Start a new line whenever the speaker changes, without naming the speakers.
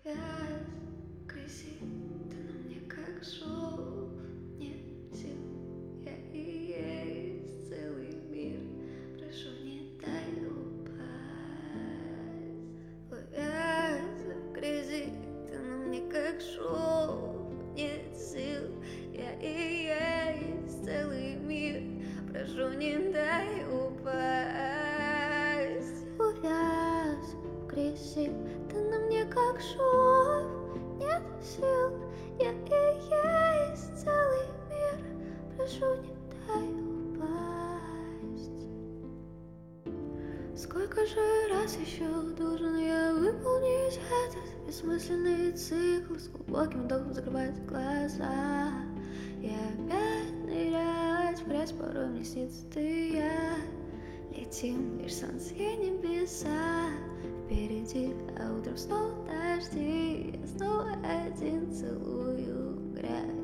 Вяз, грызи, ты на мне как шов. Нет сил, я и есть целый мир. Прошу, не дай упасть. Вяз, грызи, ты на мне как шов. Нет сил, я и есть целый мир. Прошу, не дай упасть. Увяз в грязи, ты на мне как шов. Нет сил, я и есть целый мир. Прошу, не дай упасть. Сколько же раз еще должен я выполнить этот бессмысленный цикл? С глубоким вдохом закрывать глаза и опять нырять в грязь. Порой мне снится ты и я. Летим лишь солнце и небеса впереди, а утром снова дожди. Я снова один целую грязь.